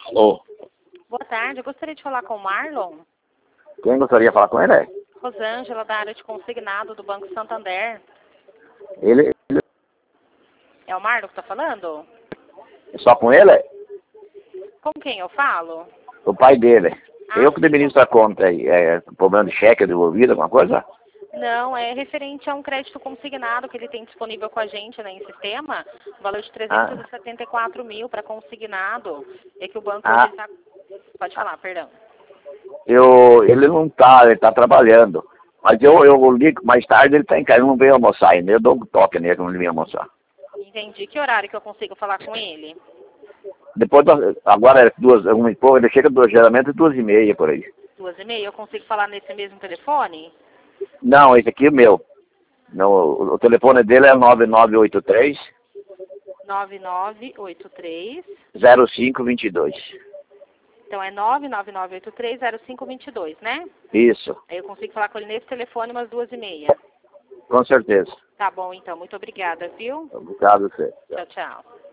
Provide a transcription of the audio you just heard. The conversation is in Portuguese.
Alô? Boa tarde, eu gostaria de falar com o Marlon. Quem gostaria de falar com ele? Rosângela, da área de consignado do Banco Santander. Ele É o Marlon que está falando? só com ele? Com quem eu falo? O pai dele. Ah, Eu que administro a conta aí. É problema de cheque devolvido, alguma coisa? Não, é referente a um crédito consignado que ele tem disponível com a gente, né, em sistema, valor de 374 mil para consignado. É que o banco hoje está... Pode falar, perdão. Ele não tá, ele tá trabalhando. Mas eu ligo mais tarde, ele tá em casa, ele não veio almoçar ainda. Eu dou um toque nele quando ele vem almoçar. Entendi. Que horário que eu consigo falar com ele? Depois, agora é 1 e pouco, ele chega geralmente 2h30 por aí. 2h30? Eu consigo falar nesse mesmo telefone? Não, esse aqui é meu. Não, o telefone dele é 9983 9983. 0522. Então é 999830522, né? Isso, Aí eu consigo falar com ele nesse telefone umas 2h30. com certeza. Tá bom, então. Muito obrigada, viu? Obrigado, você. Tchau, tchau.